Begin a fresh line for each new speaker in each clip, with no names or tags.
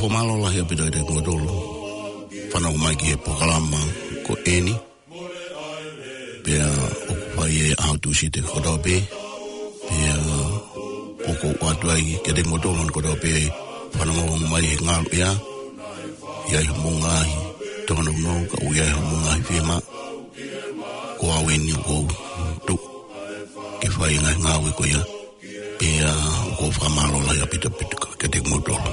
malo la hia pida de modolo. Whanau mai ki e pokalama ko eni. Pea o pai e autusi te kodope. Pea oko watuai ke de modolo ko dope whanau mai e ngalu ea. Iai humungai. Tono no ka uiai humungai whima. Ko aweni o tu. Ke whai ngai ngawe ko ia. Pea ko whamalo la hia pida ke de modolo.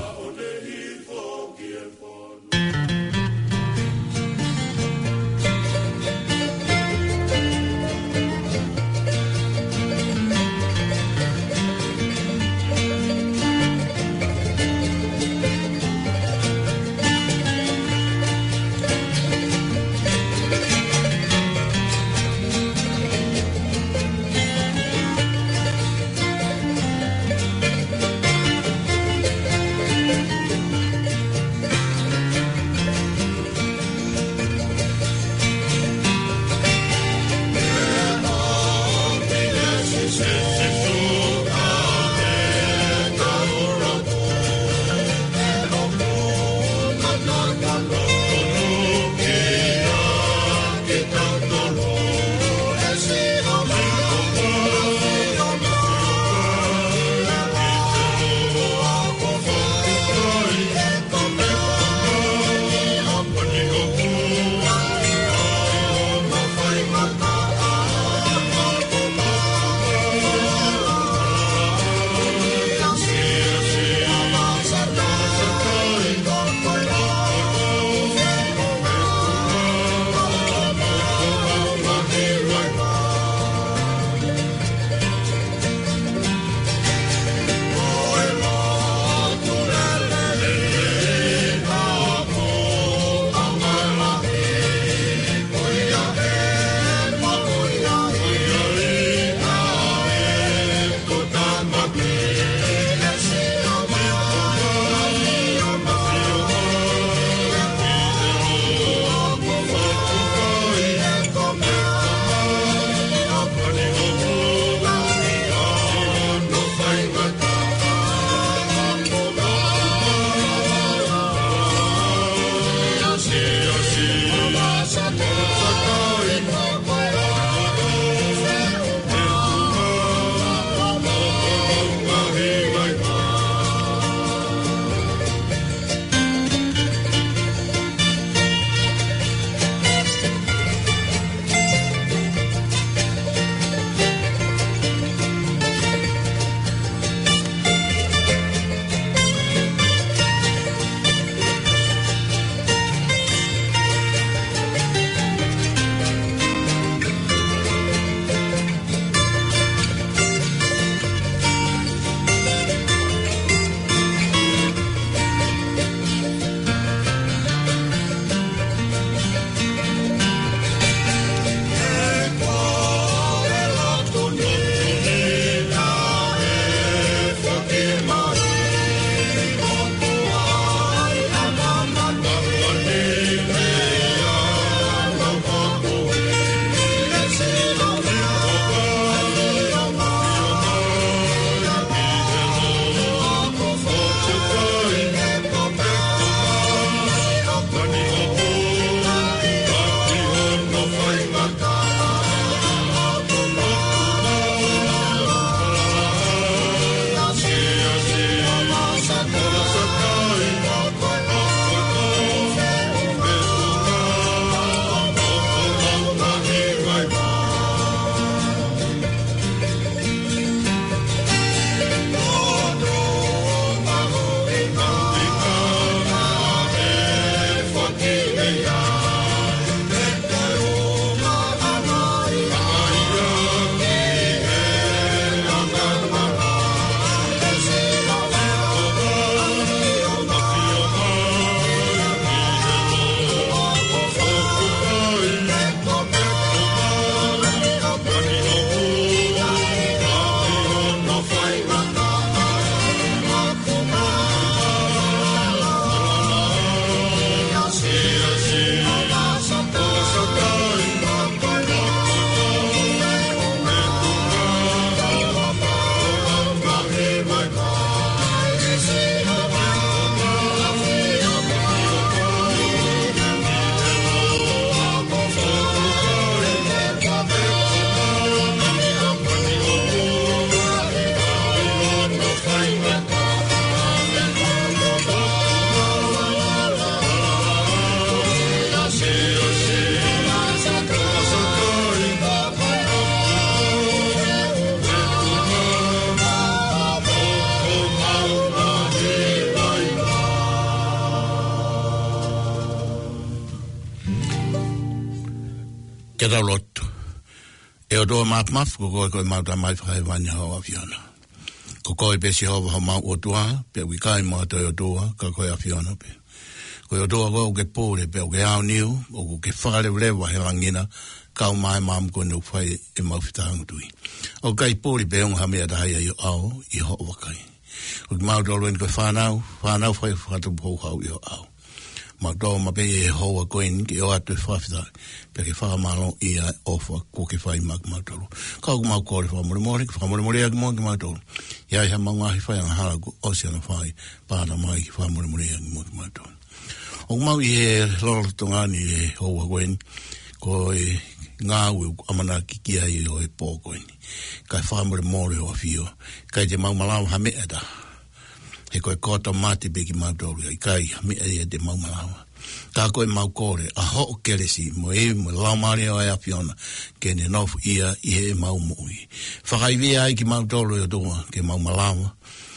Te raulotu. E o doa maf, ko koe mauta mai whae wanya hoa Fiona. Ko koe pesi hova ho mau o tua, pe wikai mo toi o doa, ka koe a Fiona pe. Koe o doa koe o ke pōre, pe o ke au niu, o ke whakarewa he langina, kau mai mam ko no whae e mau whitahang tui. O kai pōre pe onga hamea tahia i o au, i ho wakai. O ki mau tolo en koe whanau whae whakatu hau i o au. Ma tō ma pe e hoa koen ki o atu e whawhita pe ke whakamalo i a ofa ko ke whai mak mautoro. Kau ku mau kore whamore ki whamore aki mo ki mautoro. Ia iha maungahi whai ang hala ku oceana whai pāna mai ki whamore aki mo ki mautoro. O mau i he lolo tongani e hoa koen ko e ngāwe amana ki kia i o e pō koen. Kai whamore o a whio. Kai te mau malawa hame ata. He koe kota mati beki mautoro i kai mea e te mau malawa. Ka koe mau kore, a ho keresi, mo lau maari o ea Fiona, ke ne nofu ia i he mau mui. Whakaiwi ai ki mautoro i o toa, ke mau malawa,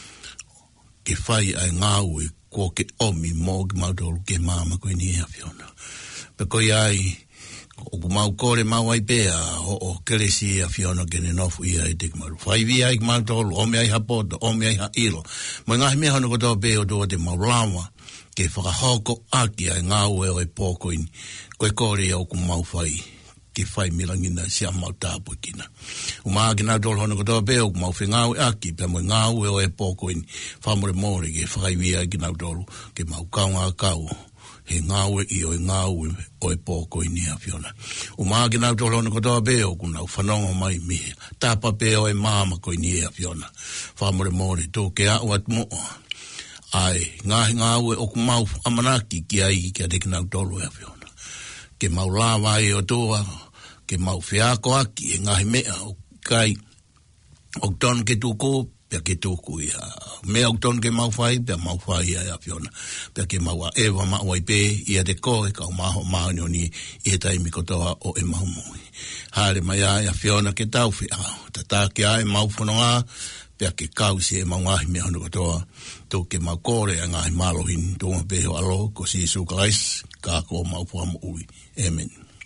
ke whai ai ngāue, ko ke omi mo ki mautoro ke māma koe ni ea Fiona. Pe koe ai, o ku mau kore mau ai pēa, o keresi a Fiona ke ne nofu ia i te kimaru. Whaiwi ai ki mautoro, ome ai hapoto, ome ai ha ilo. Mo ngahi mea hono kotoa pēa o toa te mau lawa, ke whakahoko aki ai ngā ue o e pōkoini, koe kore au ku mau whai, ke whai milangina si a mau tāpu kina. Umaa ki nā tolo hono kotoa pēa o ku mau whi ngā ue aki, pēa mo ngā ue o e pōkoini, whamore mōre ke whakaiwi ai ki nā tolo, ke mau kaunga kau, he ngā ue i o e ngā ue o e pōkoini a Fiona. Umaa ki nā tolo hono kotoa pēa o ku nau whanonga mai mihe, tāpa pēa o e māma koini a Fiona, whamore mōre, tō ke au at moa. Ai, ngā ue o ku mau amanaki ki ai ki a te kinau tolo ea Fiona. Ke mau lawa e o toa, ke mau whiako aki e ngahi mea o kai o ton ke tūko, pia ke tūku ia. Mea o ton ke mau whai, pia mau whai ea Fiona. Pia ke mau a ewa mau ai pē, ia te koe, kau maho maho ni i he taimi kotoa o e mau mui. Hare mai ea Fiona ke tau whiao, ta ke ai mau whanonga, pia ke kausi e mau ngahi mea hono kotoa, tō ke mau kore a ngahi malohin, tō ma peho alo, ko si isu kalais, kā ko mau puamu ui. Amen.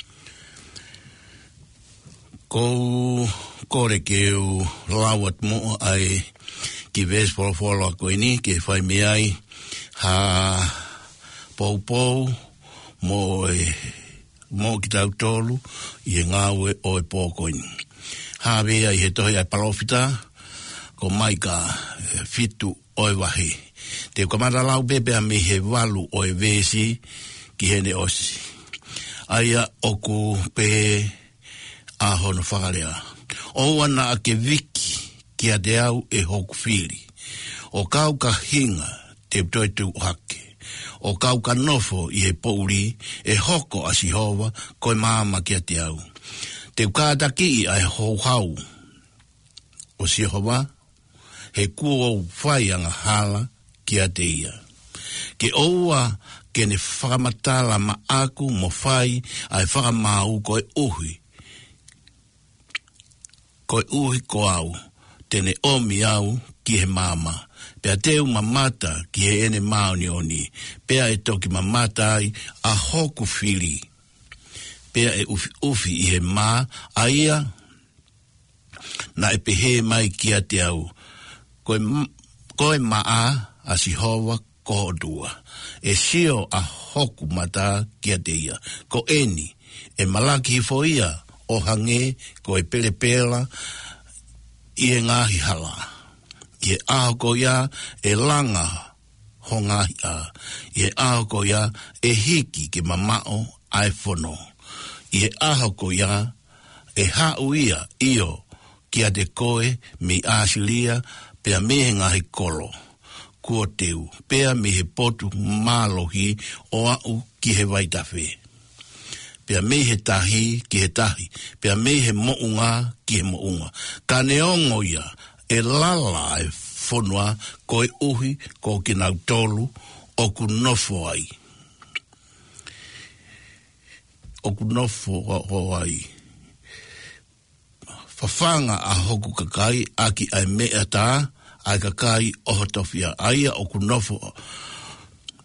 Ko kore ke u lawat mo ai ki ves polo a koe ni, ke whai me ai, ha pou mo ki tau tolu, i e ngāwe o e pō koe ni. Ha vea i he tohi ai palofita, ko mai ka fitu o e wahi. Te kamara lau pepe a me he walu o e vesi ki hene osi. Aia oku pe a hono whakarea. O wana a ke viki ki a te au e hoku whiri. O kau ka hinga te toitu hake. O kau ka nofo i he pouri e hoko a Sihova koe māma ki a te au. Te kātaki i a hou hau o Sihova he kua o whai anga hala ki a te ia. Ke oua ke ne whakamatala ma aku mo whai ai whakamau koe uhi. Koe uhi ko au, tene omi au ki he mama. Pea teu mamata ki he ene maoni oni. Pea e toki mamata ai a hoku whiri. Pea e ufi i he mā a ia na e pehe mai ki a te au. Koe maa a Sihova ko dua. E sio a hoku mata ki a te ia. Ko eni, e malaki hifo ia, o hange, ko e pelepela, i e ngahi hala. I e ahoko ia, e langa ho ngahi a. I e ahoko ia, e hiki ke mamao ai fono. I e ahoko ia, e hau ia, io, ki a te koe, mi asilia, pea mehe ngahi kolo. Kua teu, pea mehe potu mālohi o au ki he waitawhe. Pea mehe tahi ki he tahi, pea mehe mounga ki he mounga. Ka neongo ia, e lala e whonua koe uhi ko ki nau tolu o ku nofo ai. O ku nofo o ai. Whawhanga a hoku kakai aki ai mea tā, ai kakai oho tofia. Aia o ku nofo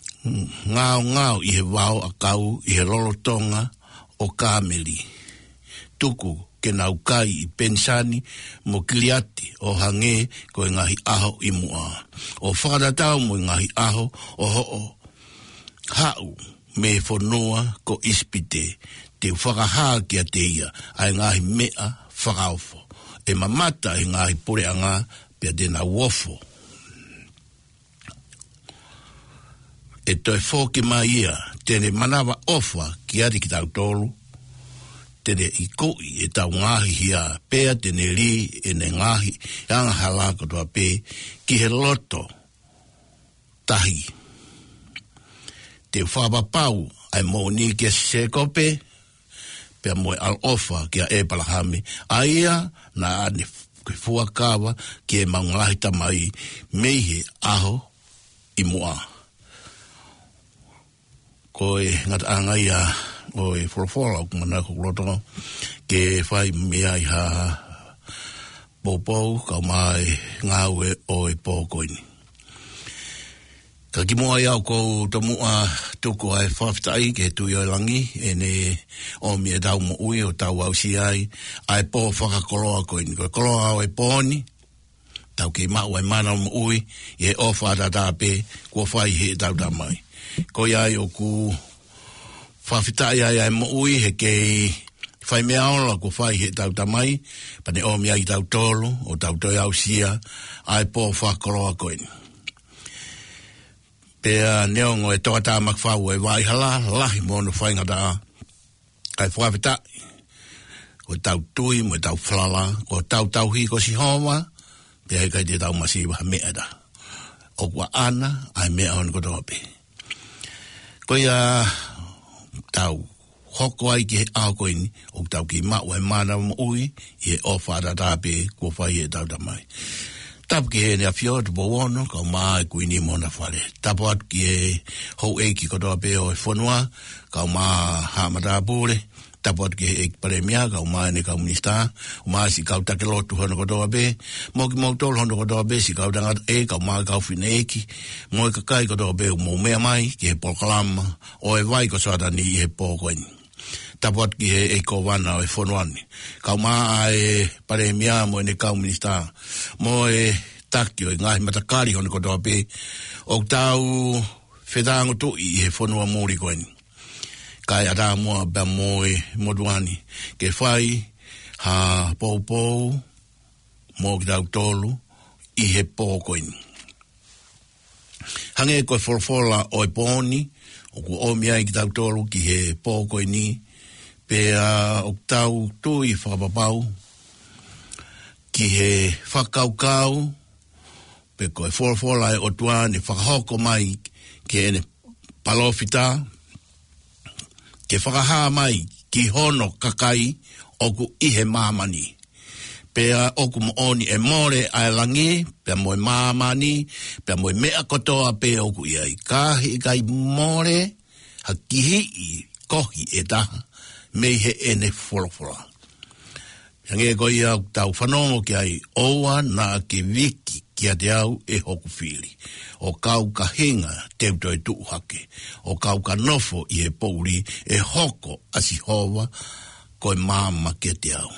ngāo i he wao a kau, i he lolotonga o kāmeli. tuku ke nau kai I pensani mo kiliati o hange ko ngahi aho I mua. O whakatatau mo ngahi aho o ho'o hau me whanua ko ispite te whakahaa kia te ia ai ngahi mea whakaofo. E mamata I ngahi pore anga pia tēnā wofo. E toi fōki mai ia, tēne manawa ofa ki ari ki tau tolu, tēne I koi e tau ngahi hia, pēa tēne li e ne ngahi, anga halako toa pē, ki he loto tahi. Te whapapau ai mōni kia se kope, pēa moe al ofa kia e palahame, aia na ane fuakawa ki e maungahi tamai meihe aho I mua. Ko e ngata angai a o e whorofora o kumana ko rotongo ke whai mea I ha popou ka mai ngāue o e pōkoini. Ka ki mua iau ko tamua tuku ai whawhitai ke tui o langi e ne o mea tau mo ui o tau au si ai pō whakakoloa koini. Ko koloa o e pōni tau ke mau ai mana mo ui e o whātata pē kua whai he tau tamai. Ko iai o ku whawhitai ai mo ui he kei whai mea ola ko whai he tau tamai pane o mea I tau tolu o tau toi au sia ai pō whakakoloa koini. Pea neongo e toa tā makwhau e waihala, lahi mono whaingata kai whawhitai. Ko tau tui, mo tau whalala, ko tau hi ko si homa, pea kai te tau masiwa mea da. O kua ana, ai mea on ko toa pe. Ko ia tau hoko ai ki he ao koini, o tau ki mau e mana mo ui, I e ofara tā pe, ko whai e tau tamai. Tapu ki he nea whio te powono, ka maa e kuini mona whare. Tapu atu ki he hou eiki kotoa pe o e whanua, ka maa hamata pūre. Tapu atu ki he eiki pare mea, ka maa ne kaunista, o maa si kau take lotu hono kotoa pe. Moki mok tolu hono kotoa pe, si kau tangata e, ka maa kau whine eiki. Moi kakai kotoa pe o mou mea mai, ki he polkalama, o e vai ko soata ni I he pōkoini. Tapuat ki he eiko wana o e whonuani. Kau maa e pare mea mo e ne kau minista. Mo e taki o e ngahi matakari hone kotoa pe. O tau whetango tu I he whanua mōri koeni. Kai ata mua bea mo e moduani. Ke whai ha pou mo ki tau tolu I he pō koeni. Hange koe whorfola o e pōni. O ku o mea I ki tau tolu ki he pō koeni. Pea o tau tui whakapapau ki he whakaukau pe koe whorfola e o tuane whakahoko mai ki ene palofita ke whakaha mai ki hono kakai o ku ihe mamani. Pea o ku mooni e more ai langi, pea moe mamani, pea moe mea kotoa pe o ku iai. Kahi kai more ha kihi I kohi e taha. Mei he ene whorofora. Hange ko ia tau whanongo ki ai oua na ke wiki ki a te au e hoku whiri. O kau ka hinga te utoi tuuhake. O kau ka nofo I he pouri e hoko asi hova koe mama ki a te au.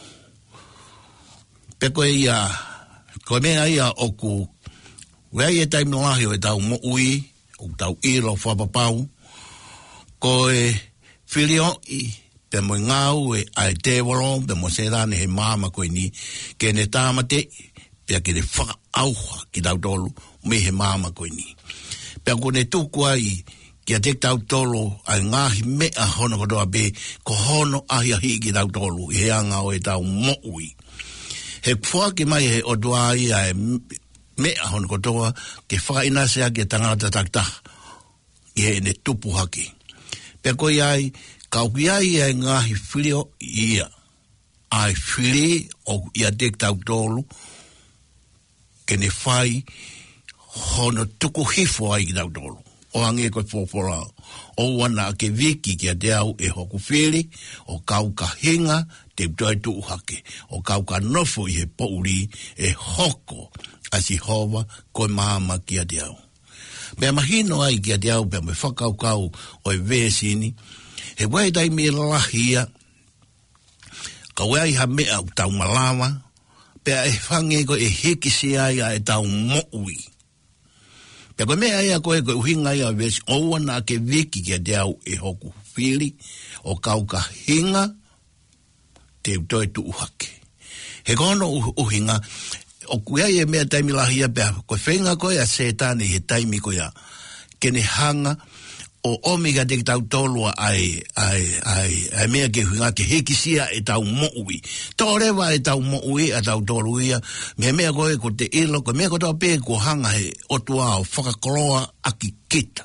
Pe koe ia, koe mea ia o ku wei e taimelahi o e tau mo ui, o tau iro whapapau, koe whirio I pe mo ngau e ai te waro, pe mo se rane he mama koe ni, ke ne tāmate, pe ke ne whaka auha ki tau tolu, me he mama koe ni. Pe ko ne tuku ai, ki a te tau tolu, ai ngahi mea hono kotoa be, ko hono ahi ahi ki tau tolu, he anga o e tau mo ui. He kfuaki mai he o doa ai ai mea hono kotoa, ke whaka inasea ki tangata takta, I he ne tupu haki. Pe ko ai, kauki ai e ngahi whirio ia. Ai whiri o ia dek tau tolu ke ne whai hono tuku hifo ai ki tau tolu. O ange koe whopora. O wana ke wiki ki a te au e hoku whiri o kau ka hinga te toi tuu hake. O kau ka nofo I he pouri e hoko asi hova koe mahama ki a te au. Mea mahino ai ki a te au pia me whakaukau o e vēsini. He wai dai me lahia, ka wai ha mea u tau malawa, pea e whange ko e hekisi ai e tau mo'ui. Pea ko mea ia koe ko uhinga ia vesi, oua na ke viki kia te au e hoku whiri, o kau ka hinga, te utoi tu uhake. He kono uhinga, o kuia e mea taimi lahia pea, koe whenga koe a setane he taimi koe a kene hanga, o omega te tau tolua ai mea ke huinga ke hekisia e tau mo'ui. Tōrewa e tau mo'ui a tau toluia, mea koe ko te ilo, ko mea ko tau pē ko hanga he otua o whakakoroa aki kita.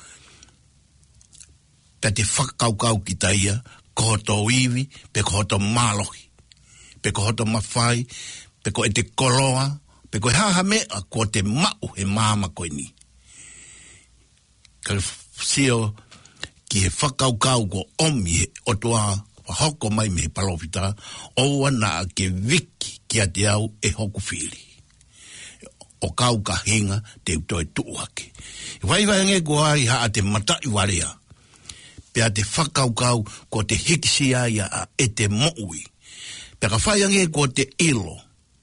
Pea te whakakaukau ki taia, ko hoto iwi, pe ko hoto malohi, pe ko hoto mawhai, pe ko e te koloa, pe ko haha mea ko te mau he māma koe ni. Ka sio ki he whakaukau ko omi he otua hoko mai me he palofita o wana ke wiki ki a te au e hoku whiri. O kau ka hinga te utoi tuuhake. Vai nge ko ai haa te matai warea. Pea te whakaukau ko te hikisia ia a e te mo'ui. Pea ka nge ko te ilo.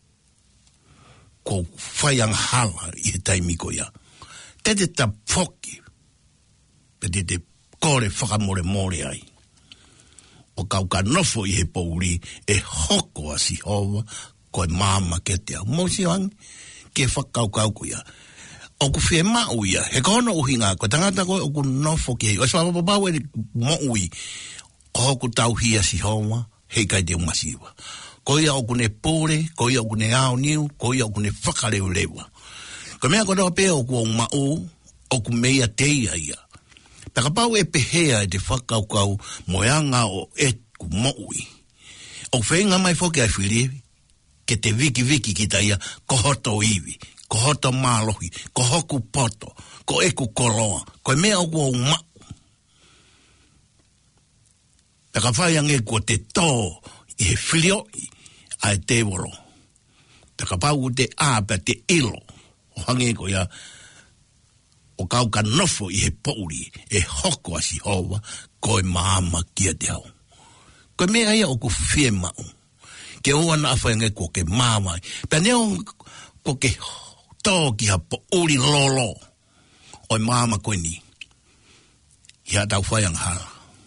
Ko whaiang hala i he taimiko ia. Te ta poki. Te kore whakamore ai. O kau ka nofo i he pouri e hoko a si hova koe māma ke te au. Mosi wangi ke whakaukau ko ia. O ku whie mau ia, he kono uhinga koe tangata koe o ku nofo ki hei. O sa wapapau e mo'ui o hoku tau hia si hova hei kai te umasiwa. Ko ia o kune pore, ko ia o kune ao niu, ko ia o kune whakareu lewa. Ko mea koe pe o ku o mau, o ku meia teia ia. Taka pau e pehea e te whakaukau moeanga o e ku mo'ui. O whenga mai whoke ai whiriwi, ke te viki ki taia, ko hoto iwi, ko hoto mālohi, ko hoku poto, ko eku koloa, ko e mea o kua umau. Taka whaiange kua te tō i he whirioi ai te woro. Taka pau te āpa te ilo, o hange ko ia, o kau ka nofo i he pouri e hoko a si hova koe māma kia te au. Koe mea ia o ku whie mau. Ke oa na awhainga ko ke māmai. Pea neo ko ke tō ki ha pouri lolo. Oi māma koe ni. Ia tau whaiang hala.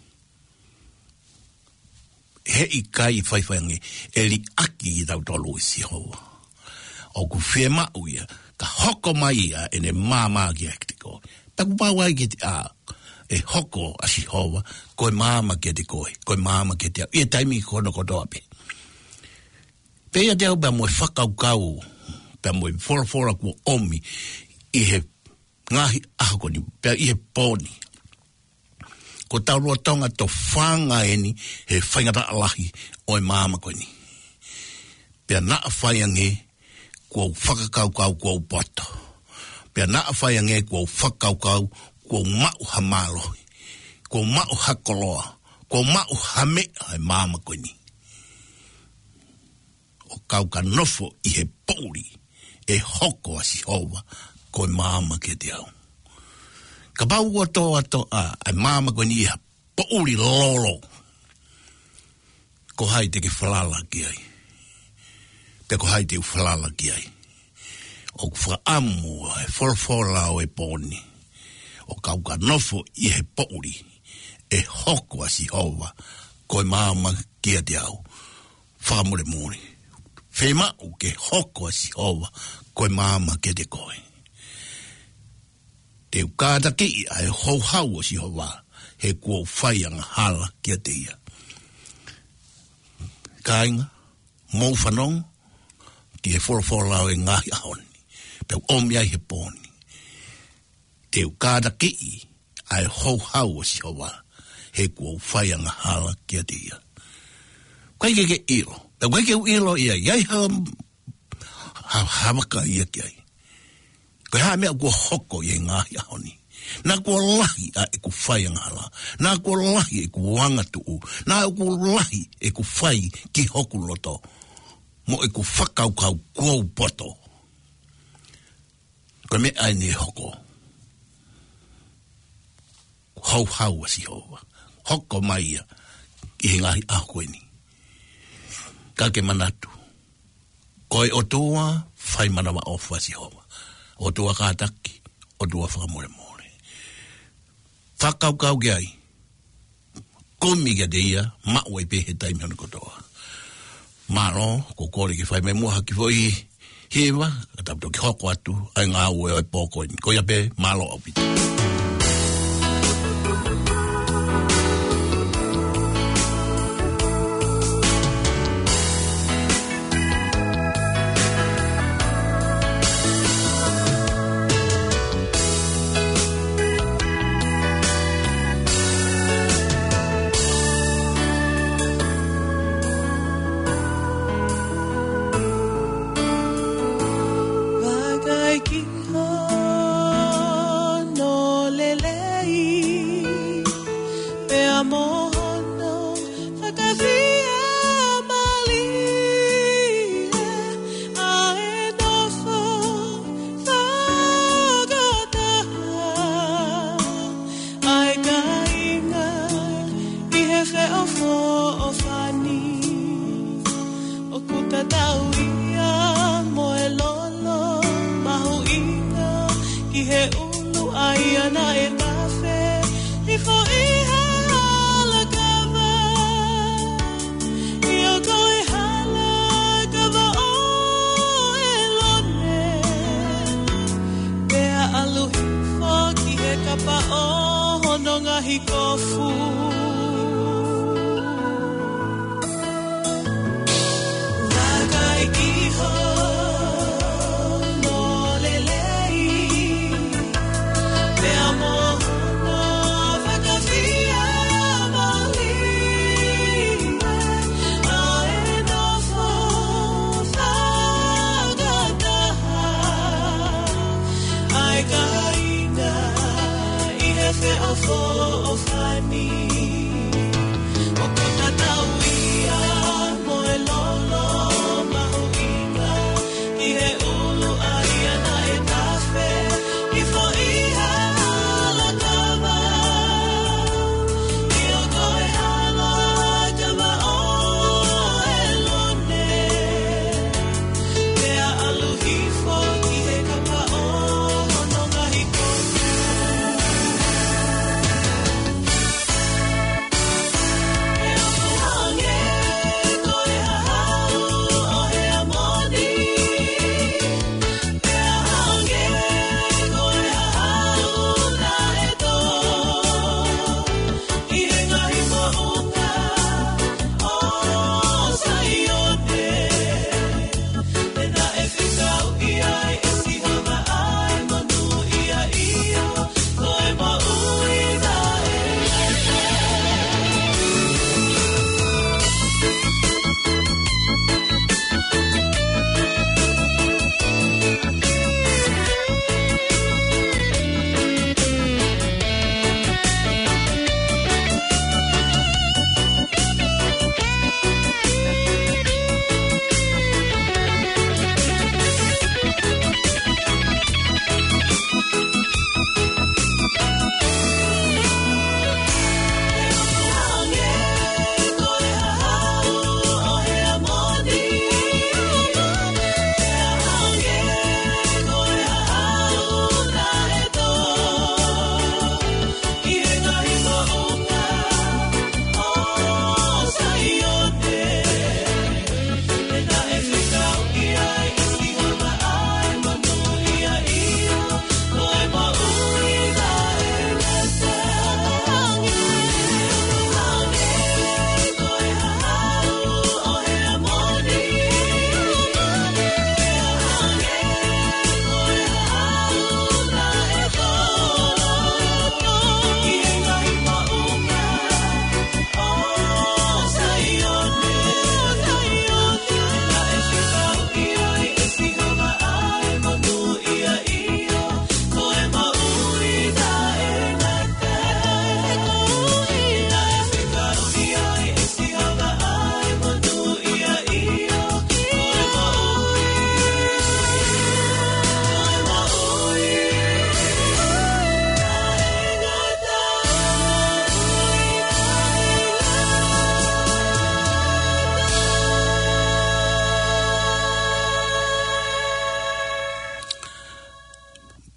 He i kai whaiwhainga e li aki i tau tolu i si hova. O ku whie mau ia. Ka hoko mai ia e ne māma ki a te koe. Taku pau ai ki te a. E hoko a si hova. Koe māma ki a te koe. Koe māma ki a te a. Ia taimi kono kotoa pe. Pea te au pea moe whakaukau. Pea moe whora kua omi. I he ngahi ahakoni. Pea i he pōni. Ko taurua tonga to whanga eni. He whaingata alahi. Oi māma koe ni. Pea naa whaiange. Kua whakakaukau kua upoto. Pea naa whaiange kua whakaukau kua mau hamalohi. Kua mau hakoloa. Kua mau hame hai māma koe ni. O kau ka nofo i he pouri e hoko a si hova koe māma ke te au. Ka pau ato ai māma koe ni ha pouri lolo. Ko hai te ke whalala ki ai. Pe ko hai te uwhalala ki ai. O ku whaamu e wholwhola o e pōni. O kau ka nofo i he pouri e hoko a si hova koe māma kia te au. Whamure mōri. Whema o ke hoko a si hova koe māma kia te koe. Te ukāta ki ai hauhau o si hova he kua whaianga hala kia te ia. Kāinga, mou whanong, ki he whorowhora o e ngahi ahoni. Peu omi ai he pōni. Te ukāta ki ai hauhau o si hova he kua whaianga hala kia te ia. Kai ke ilo. Peu kai ke ilo ia iai hawaka ia ki ai. Kai haa mea kua hoko i e ngahi ahoni. Nā kua lahi a e ku whaianga hala. Nā kua lahi e ku wangatu. Nā kua lahi e ku whai ki hoku loto. Mo e ku whakaukau kua upoto. Koe me ai ne hoko. Hau a si hova. Hoko mai ia. I he ngahi a koe ni. ka ke manatu. Koi o tua, whai manawa o whasihoma. O tua kātaki, o tua whakamore more. Whakaukau ke ai. Komi ke te ia, mao e pehe taimi hana kotoa. Maro, ko kore ke whai me mua haki foi hewa, ka taputo ki hoko atu, ai ngā ue o e pōkoini. Ko ia pe, malo au pita.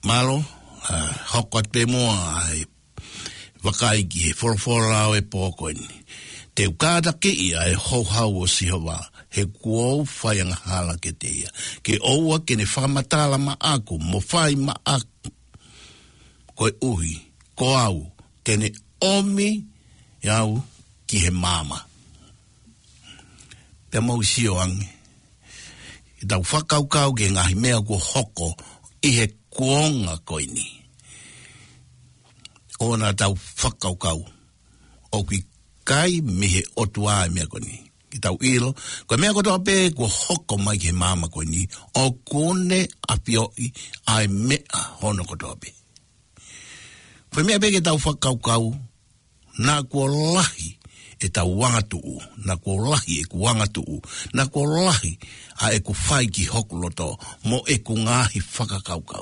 malo, hokot pe moa ai wakai ki he whorafora e pōkoini. Te ukāta ki i ai hauhau o sihawa, he kuou whaianga hala ke te ia. Ke oua ke ne whakamatala ma aku, mo whai ma aku. Koe uhi, ko au, tene omi iau ki he mama. Pea mau sio ange. I tau whakaukau ke ngahi mea ko hoko i he kuonga koini. Ona tau whakaukau. O ki kai mihe otua mea koini. Ki tau ilo. Koe mea kotoa pe ko hoko mai ke mama koini. O kone apioi ai mea hono kotoa pe. Koe mea pe ke tau whakaukau. Nā kua lahi e tau wangatuu. Nā kua lahi e ku wangatuu. Nā kua lahi a e ku whai ki hokuloto. Mo e ku ngahi whakakaukau.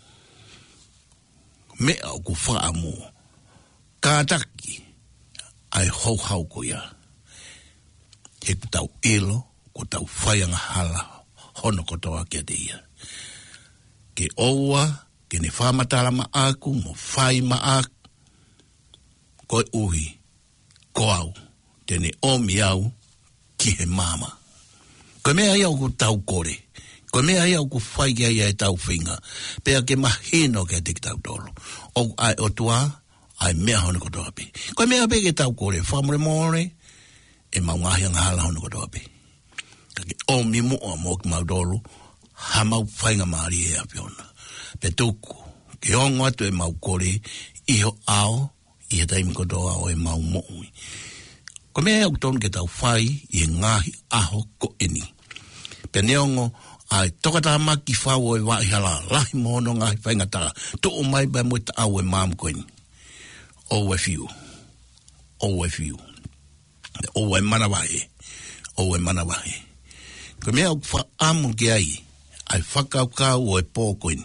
Mea o ku whaamu. Kātaki ai hauhau ko ia. He ku tau ilo, ku tau whaianga hala, hono kotoa kia te ia. Ke oua, ke ne whamatala ma aku, mo whai ma aku, koe uhi, ko au, tene omi au, ki he mama. Koe mea iau ku tau kore, koe mea iau ku whai kia ia e tau whinga, pea ke mahino kia te ki tau tolo. O ai otua, ai mea hono kotoa pe. Koe mea pe ke tau kore, whamure more, e mau ngahi anga hala hono kotoa pe. Kake omi mua mo ki mau dolu, ha mau whainga maari e apiona. Pe tuku, ke ongo atu e mau kore, iho ao, i he taimi kotoa o e mau moui. Koe mea au tonu ke tau whai, i he ngahi aho ko eni. Pe neongo, ai tokata maki whau e wahi hala, lahi mohono ngahi whainga taka, to o mai bai mo ta au e maam koeni. O e fiu. O e fiu. O e manawahe. O e manawahe. Ko mea o wha amu ki ai. Ai whakaukau o e pōkoini.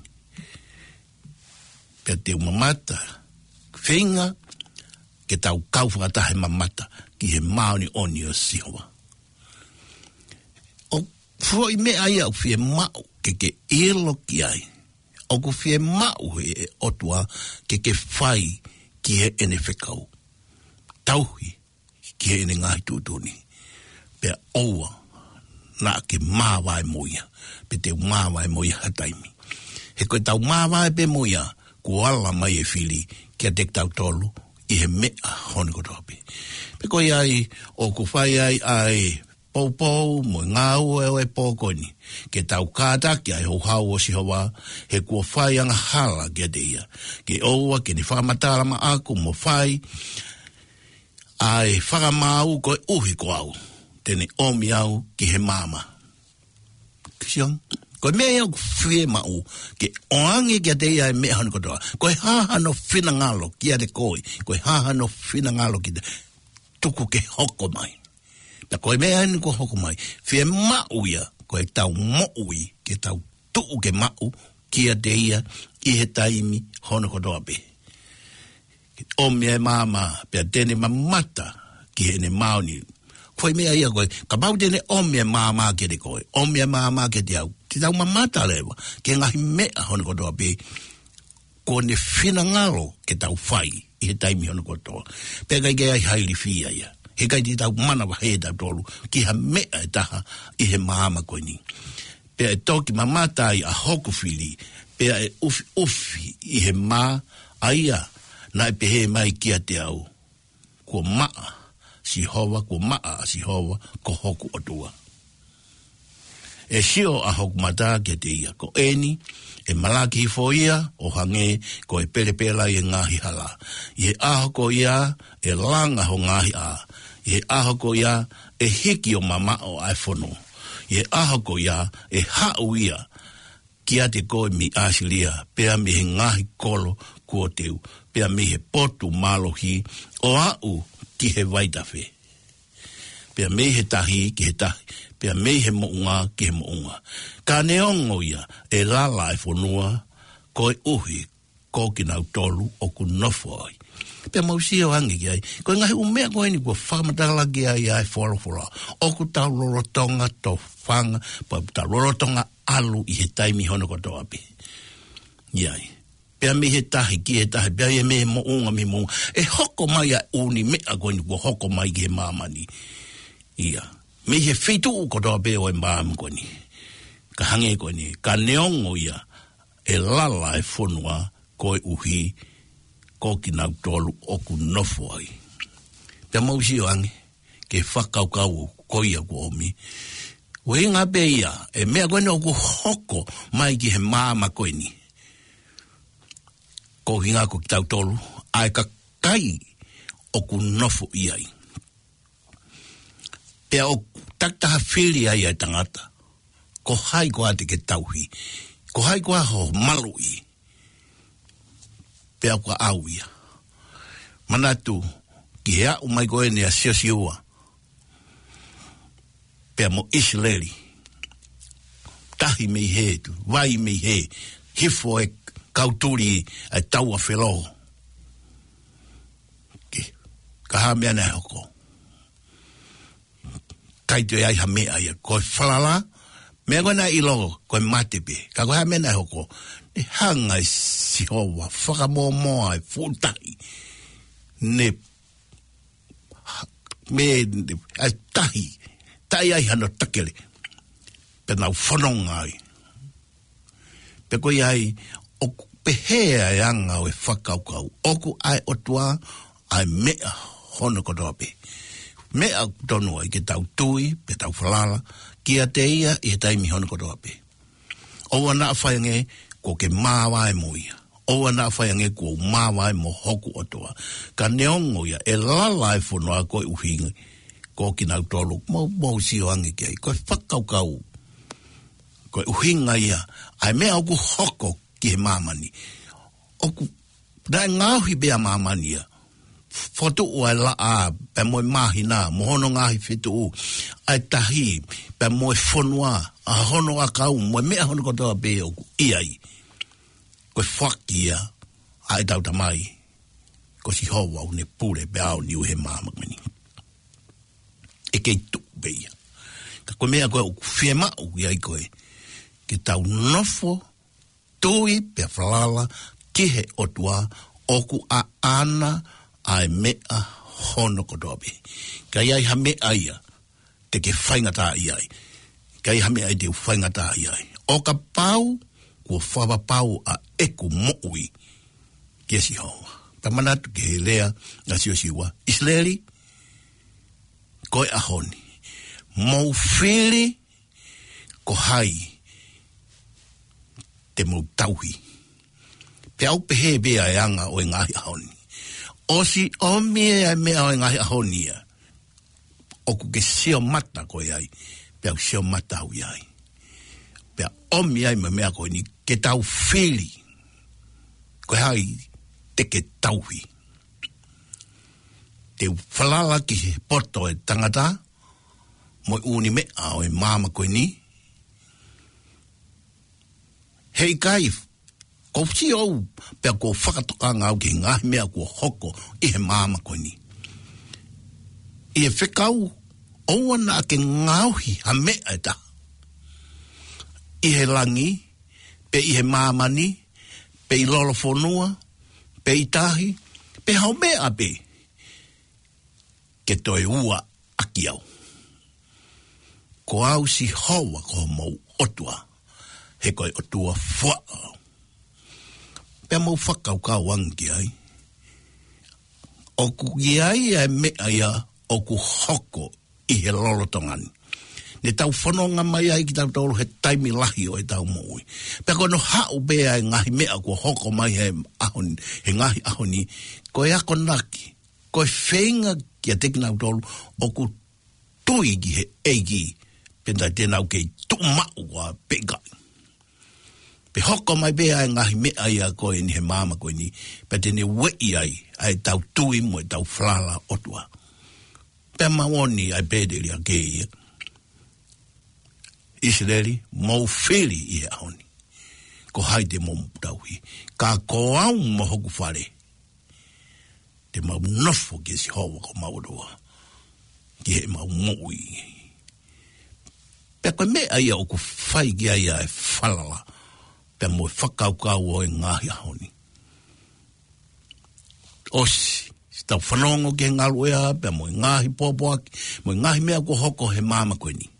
Pea te umamata. Whinga. Ke tau kau whakatahe mamata. Ki he maoni oni o sihoa. O fwoi mea ia o fie mau. Ke ilo ki ai. O ku fie mau e otua. Ke whai. Ki he ene whekau. Tauhi. Ki he ene ngahi tūtuni. Pea oua. Nā ke māwai moia. Pe te māwai moia hataimi. He koe tau māwai pe moia. Kuala mai e whili. Kia tek tau tolu. I he mea hone kotoa pe. Pe koe ai. O ku whai ai. Pou mo ngā ue o e pōkoni. Ke tau kātaki ai hau o sihoa, he kua whai anga hala kia te ia. Ke oua, ke ni whamatala ma aku mo whai, ai whakamau koe uhi ko au. Tene omi au ki he mama. Kisiong? Koe mea iau whie mau, ke oange kia te ia e mea hana kotoa. Koe hahano whina ngalo kia te koi. Koe hahano whina ngalo ki te tuku ke hoko mai. Na koe mea eni ko hoko mai. Whie mau ia, koe tau moui, ke tau tuu ke mau, kia te ia, i he taimi, hono kotoa pe. O mea mama, pia tene mamata, ki he ne maoni. Koe mea ia koe, ka mau tene o mea mama ke te koe, o mea mama ke te au. Te tau mamata lewa, ke ngahi mea hono kotoa pe. Ko ne whina ngalo ke tau whai, i he taimi hono kotoa. Pia kai ke ai haili whia ia. He kai ti tau mana wa hei tau tolu, ki ha mea e taha i he mahama koe ni. Pea e toki mamata i a hoku whili, pea e ufi i he maa, aia, na e pehe mai kia te au. Ko maa si hoa, ko maa si hoa, ko hoku otua. E sio a hoku mata kia te ia, ko eni, e malaki hi ia, o hange, ko e pelepela i e ngahi hala. I e aho ko ia, e langa ho ngahi a. I e aho ko ia, e hiki o mama o ai whono. I e aho ko ia, e hau ia, kia te koe mi asilia, pea mi he ngahi kolo kua teu, pea mi he potu malohi, o au ki he waitawhe. Pea mi he tahi ki he tahi, pea mi he mounga ki he mounga. Ka neongo ia, e lala e whonua, koe uhi, ko ki nau tolu o ku nofo ai. Pea mausia o hangi ki ai. Koe ngahi umea koe ni kua whakamatala ki ai ai whora. O ku tau rorotonga to whanga, pa tau rorotonga alu i he taimi hono kotoa pe. Iai. Pea me he tahi ki he tahi, pea e me mo unga me mo. E hoko mai a uni me a koini kua hoko mai ki he mamani. Ia. Me he whitu ko toa pe o e maam koini. Ka hange koini. Ka neongo ia. E lala e whonua koe uhi ko ki nau tolu oku nofo ai. Pea mausi o ange. Ke whakaukau koia ko omi. Wei ngā pe ia. E mea koini oku hoko mai ki he maama koini. Ko hinga ko ki tau tolu. Ai ka kai oku nofo iai. Pea o taktaha whiri ai ai tangata. Ko hai ko ate ke tauhi. Ko hai ko aho malu i. Pea ko au ia. Manatu, ki hea umai koe nea siosiua. Pea mo Isileli. Tahi mei he tu, vai mei he. Hifo e kauturi e taua whelo. Ka ha mea nei hoko. Kai tu ai ha mea ia. Koe whalala. Mea koe na ilo. Koe matepe. Ka koe ha mea nei hoko. Ne hanga i sihowa. Whakamoa e futai. Ne. Me. Ai tahi. Tai ai hano takele. Pe nau whanonga ai. Pe koe ai. Oku pehea e anga o e whakaukau. Oku ai otua. Ai mea hono kotoa pe. Mea tonu ai ke tau tui. Pe tau whalala. Kia te ia i he taimi hono kotoa pe. Oua na whainge ko ke māwa e mo ia. Oua na whainge ko māwa e mo hoku otoa. Ka neongo ia e lala e whanua koe uhingi. Ko ki nau tolu. Mau sio ange ki ai. Koe whakaukau. Koe uhinga ia. Ai mea oku hoko ki he mamani. Oku. Nai ngauhi bea mamani ia. Foto o ai la a. Pe moe mahi nā. Mohono ngahi whitu u. Ai tahi. Pe moe whanua. A hono a kau. Moe mea hono kotoa pe oku. Iai. Koe whaki ia. Ai tau tamai. Ko si hoa u ne pure pe au ni u he mamani. E kei tuku beia. Ka koe mea koe uku whiema uku iai koe. Ke tau nofo. Tui pe whalala. Ki he otua. Oku a ana. Ai mea hono kodobe. Ka iai ha mea ia. Te ke whaingata iai. Ka iai ha mea i te whaingata iai. O ka pau. Kua whawa pau a eku moui. Kia si hoa. Pa manatu ke he lea. Nga sio siwa. Isileli. Koe ahoni. Mau whiri. Ko hai. Te mau tauhi. Pe au pehe bea e anga o e ngahi ahoni. Osi o mea e mea o e ngahi ahonia. Oku ke sio mata koe ai. Pe au sio mata au iai. Pe o mea i mea koe ni ke tau whiri. Koe hai te ke tauhi. Te whalala ki he poto e tangata. Moi uni mea o e mama koe ni. Hei kai. Ko si au. Pea ko whakatoka ngau ki ngahi mea ko hoko. I he mama koe ni. I he whekau. Oua na ke ngauhi ha mea e ta. I he langi. Pe i he mamani. Pe i lolo whanua. Pe i tahi. Pe hau mea pe. Ke toi ua aki au. Ko au si hoa ko mau otua. He koe otua whaa. Pea mau whakaukau angi ai. Oku iai e mea ia. Oku hoko i he lolotongani. Ne tau whanonga mai ai ki tau tolu he taimi lahi o e tau moui. Pea kono hau bea e ngahi mea ko hoko mai he ahoni. He ngahi ahoni. Ko e ako naki. Ko e whenga ki a teki nau tolu. Oku tui ki he eigi. Penda tēnau kei tumau wa pegai. Pe hoko mai bea e ngahi mea ia koe ni he mama koe ni. Pe tene wei ai. Ai tau tui mo e tau whlala otua. Pe mawoni ai pēderi a kei ia. Isileli, mau whiri i he ahoni. Ko haide mo mutauhi. Ka ko au mo hoku whare. Te mau nofo ki si hoa ko mauroa. Ki he mau moui. Pe koe mea ia o ku whai ki ai e whalala. Pe mo whakaukau o e ngahi ahoni. Osi, stau whanongo ke ngalu ea, pe mo ngahi popoaki, mo ngahi mea ko hoko he mama koe ni.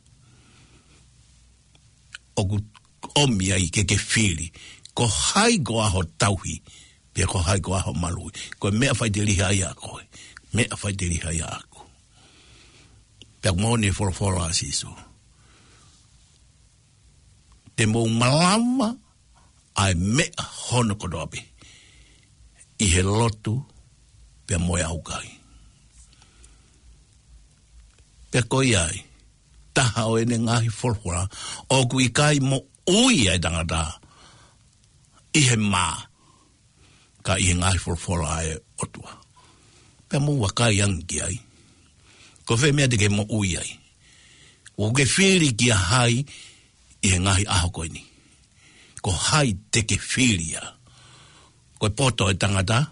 Oku omi ai ke whiri, ko hai ko aho tauhi, pe ko hai ko aho malui, ko mea whai te liha ia koe, mea whai te liha ia ako. Pe mo ne whoroforo asiso. Te mo malama, ai mea hono kodoape, i he lotu, pe moe aukai. Pe koi ai, taha o ene ngahi whorofora, o kui kai mo ui ai tangata, i he maa, ka i he ngahi whorofora ai otua. Pe mo wakai angi ai, ko whe mea te ke mo ui ai. O ke whiri ki a hai, i he ngahi aho koe ni. Ko hai te ke whiri a. Ko poto e tangata,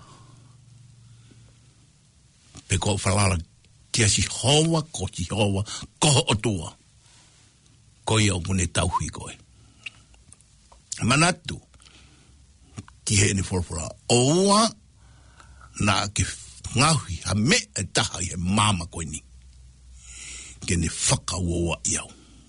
pe ko whalala kia si hoa, ko si hoa, ko otua. Ko ia o mune tauhi koe. Manatu, ki he ni whorofora, oua na ke ngahi ha me e taha i he mama koe ni. Ke ne whakawoa iau.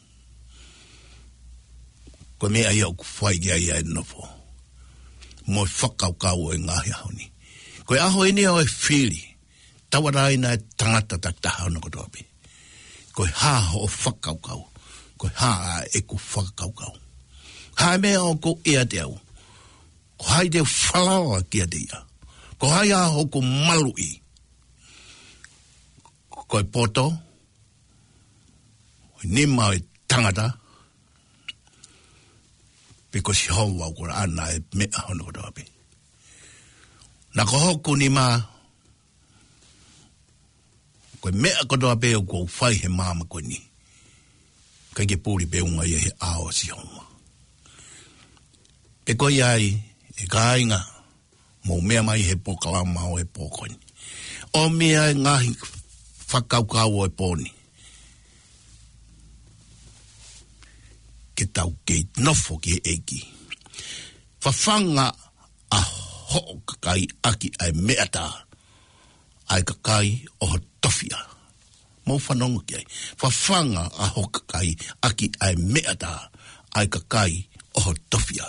Ko mea iau ku whai kia ia e nofo. Mo whakaukau e ngahi aho ni. Ko aho e ni au e whiri. Tawarai na tangata taktaha no kotoape. Ko haho o whakaukau. Ko haa e ku whakaukau. Hae mea o ko ea te au. Ko hai te whalawa kia te ia. Ko hai aho ko malui. Ko e poto. Ni mau e tangata. Peko si hau au kora ana e mea hono kotoape. Na ko hoku ni maa. Ko mea kotoape o ko whai he mama koe ni. Kai ke pūri pe unga i he ao si honga. E koi ai, e kāinga, mō mea mai he pokalama o e pōkoni. O mea e ngahi whakaukau o e pōni. Ke tau ke nofo ke eki. Whawhanga a ho kakai aki ai mea tā. Ai kakai o tofia. Mo whanonga ki ai. Whawhanga a ho kakai aki ai mea tā. Ai kakai o tofia.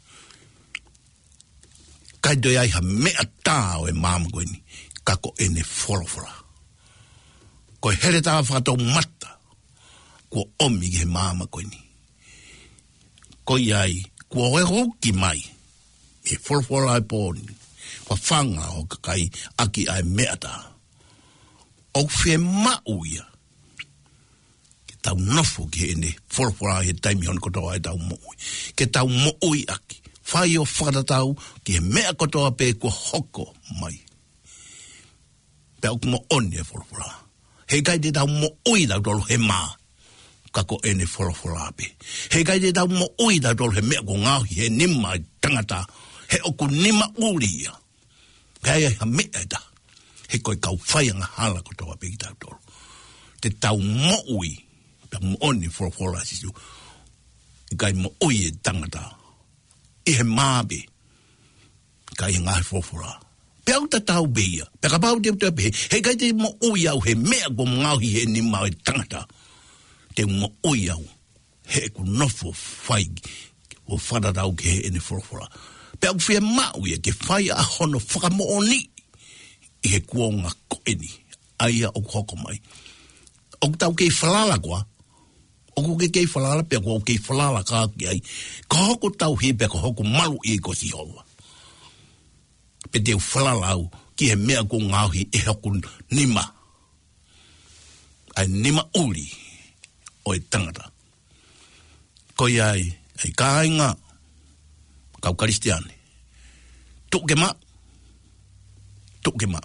Kai doi ai ha mea tā o e māma koe ni. Kako ene whorofora. Ko here tā whakatou mata. Ko omi ki he māma koe ni. Ko iai, ko oe hoki mai. E whorofora ai pōni. Whawhanga o kakai aki ai mea tā. O whe mauia. Ke tau nofo ki ene whorofora he taimi hon kotoa e tau moui. Ke tau moui aki. Whai o whakatatau ki he mea kotoa pe ko hoko mai. Pe au mo one e whorofora. He kai te tau moui tau tolu he maa. Kako ene whorofora pe. He kai te tau moui tau tolu he mea ko ngāhi he nima tangata. He oku nima uria. Kai ha mea ta. He koe kau whaianga hala kotoa pe ki tau tolu. Te tau moui. Pe mo one whorofora sisu. Kai moui e tangata. I he mābe. Kai he ngahi whorofora. Pe au ta tau beia. Pe ka pau te pe. He kai te mo ui au he mea ko ngauhi he ni mau e tangata. Te mo ui au. He ku nofo whai. O wharatau ke he ene whorofora. Pe au whia mau ia ke whai a hono whakamooni. I he kuonga koeni. Aia o hoko mai. O tau kei whalala koa. O ke kei whalala pe ko kei whalala ka ki ai. Ka hoko tau he pe ka hoko malu i ko si hoa. Pe te whalala au ki he mea ko ngauhi e hoko nima. Ai nima uri o e tangata. Ko iai, ai kāinga, kau karistiane. Tuke ma. Tuke ma.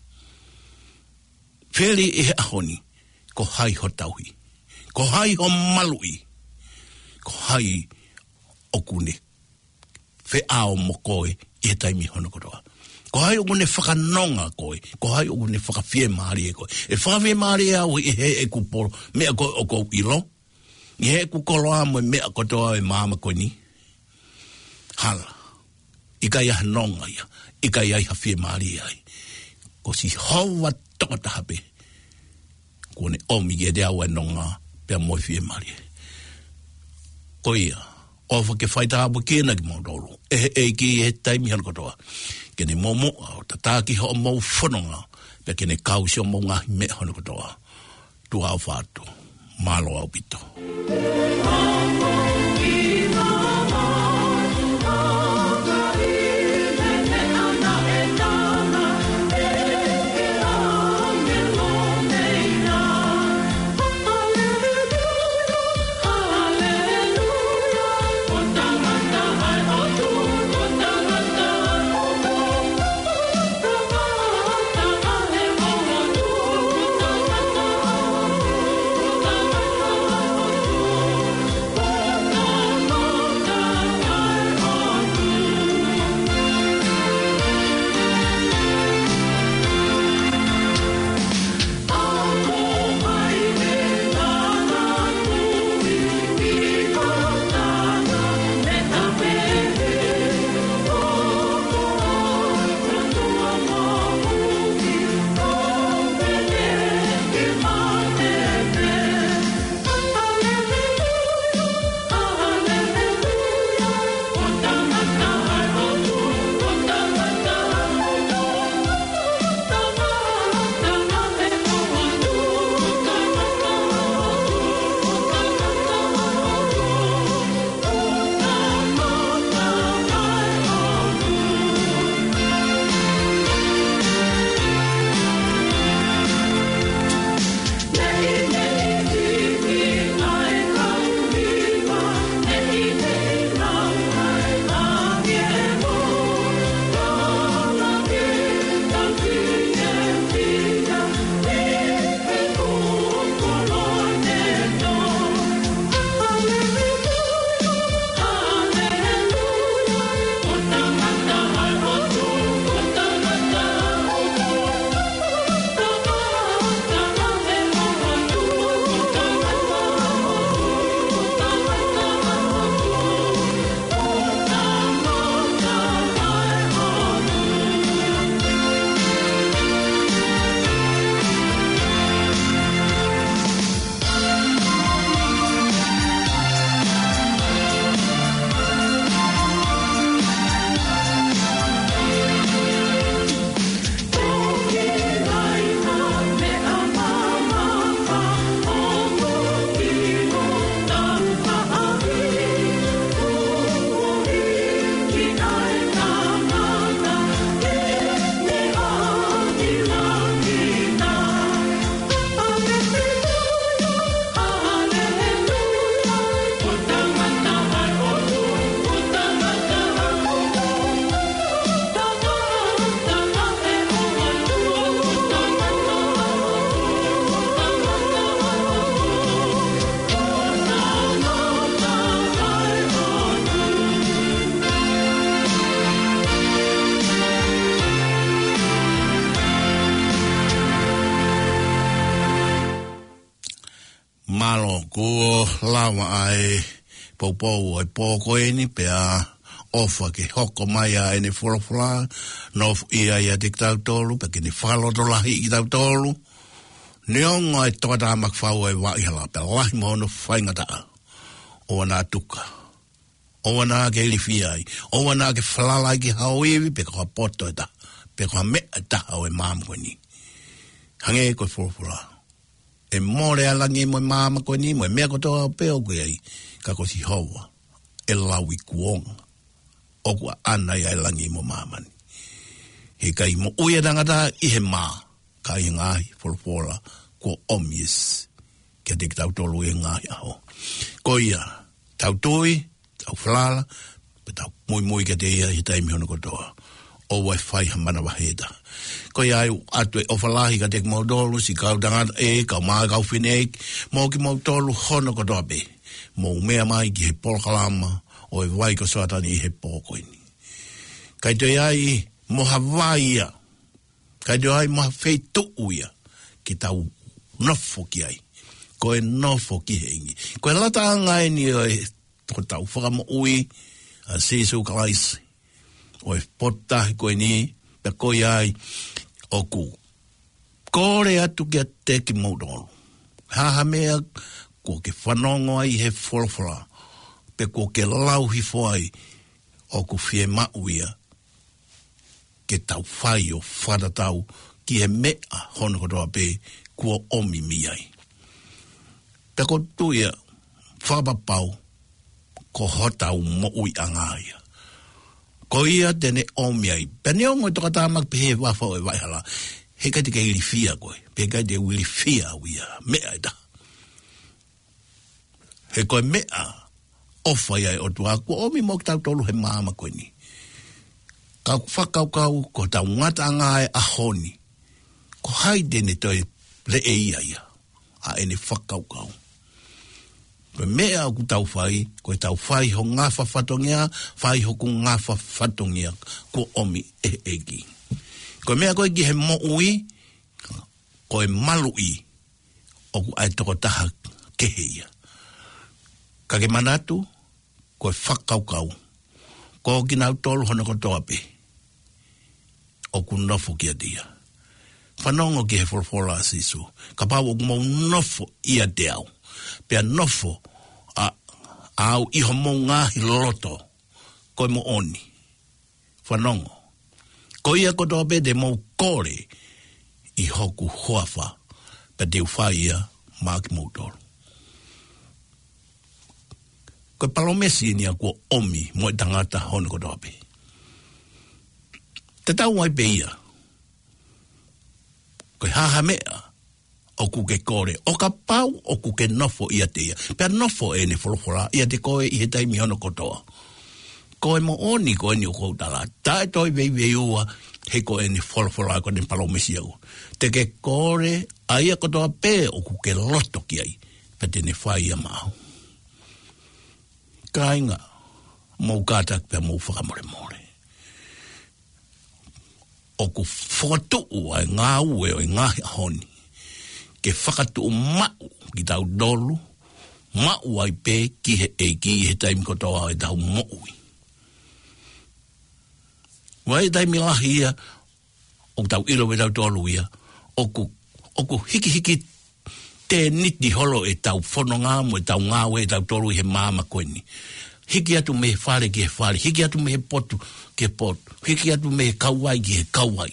Wheri e ahoni, ko hai ho tauhi. Ko hai ho malui. Ko hai okune. Whe ao mo koe i he taimi hono koroa. Ko hai okune whakanonga koe. Ko hai okune whakawhie maari e koe. E whakawhie maari e au i he e kuporo. Mea koe o kou ilo. I he ku koloa mo mea kotoa e māma koe ni. Hala. I kai aha nonga ia. I kai ai hawhie maari ai. ko si hawa tota hape ko ne omi ge dia wenonga pe mo fi mari ko ia o fa ke faita bo ke na mo dolo ki time han ko to ke ne momo o tataki ho mo fononga pe ke ne kausio mo nga me hono ko to tu au fatu malo au pito malo ko lama ai popo ai poko ni pe a ofa ke hoko mai ai ni furafura no ia dictator pe ke ni falo do la i dictator neong ai toda mak fau ai wa ia la pe la mo no fainga da o na tuka o na ke lifiai o na ke flala ki hawi pe ko poto da pe ko me da o mam ko ni hange ko furafura e more alangi mo mama ko ni mo me ko to pe o ko ai ka ko si hawa e lawi kuong o ko ana ia langi mo mama ni he kai mo o ia dangata I he ma kai ngai furafura ko omis ke dictau tolu e ngai ho ko ia tau toi tau flala pe tau moi ke te ia I taimi hono ko toa o wifi hamana waheda ko ia atu o falahi ka tek mo dolu si kau dangata e kau maa kau finek mo ki mo tolu hono ko toa be mo mea mai ki he polkalama o e wai ko soatani I he poko ini kai te ai mo Hawaii kai te ai mo feitu uia ki tau nofo ki ai ko e nofo ki hengi ko e lata anga e ni o e to tau whakamo ui a sisu kalaisi o e pota ko e ni pe ko ai oku kore atu kia te ki mautolo. Haha mea ko ke whanongo ai he wholawhala. Pe ko ke lauhi whai oku fie mauia ke tau whai o whanatau ki he mea hono kotoa pe kua omi miai. Pe ko tuia whabapau ko hotau mo'ui angaia. Ko ia tene omi ai. Pe neongo i toka tāmak pe he wafau e waihala. He kai te ili fia koe. Pe kai te ili fia uia. Mea ita. He koe mea ofa iai o tua. Kua omi mo ki tau tolu he maama koe ni. Kau whakaukau ko tau ngata angae a honi. Ko haide ne toi le e ia ia. A ene whakaukau. Koe mea o ku tau whai. Koe tau whai ho ngafa whatongia. Whai ho ku ngafa whatongia. Ko omi e egi. Koe mea koe ki he mo'ui, koe malui, o ku ai toko taha keheia. Ka ke manatu, koe whakaukau, ko ki nau tolu hono ko toape, o ku nofo kia dia. Whanongo ki he wholawhala sisu, ka pau o ku mau nofo ia te au, pia nofo au iho mo ngahi loto, koe mo oni, whanongo. Ko ia kotoa pe te mau kore i hoku hoawha pe te uwhai ia maki mautoro. Ko palomesi ni a kua omi mo i tangata hono kotoa pe. Te tau ai pe ia. Ko haha mea o ku ke kore. O ka pau o ku ke nofo ia te ia. Pea nofo e ne wholawhala ia te koe i he taimi hono kotoa. Koe mo oni koe ni o kou tala. Tae toi vei ua he koe ni wholawhala ko ni palomesi au. Te ke kore aia kotoa pē o ku ke loto ki ai. Pe te ne whai a mau. Kainga mou kātak pia mou whakamore more. O ku whakatu ai ngā ue o ngā honi. Ke whakatu mau ki tau dolu. Mau ai pē ki he eki he taimi kotoa ai tau moui. Wai taimi lahi ia, o tau ilo e tau tolu ia, o ku hiki te niti holo e tau whono ngāmu, e tau ngāwe, e tau tolu i he māma koeni. Hiki atu me he whare ki he whare, hiki atu me he potu ki he potu, hiki atu me he kauai ki he kauai.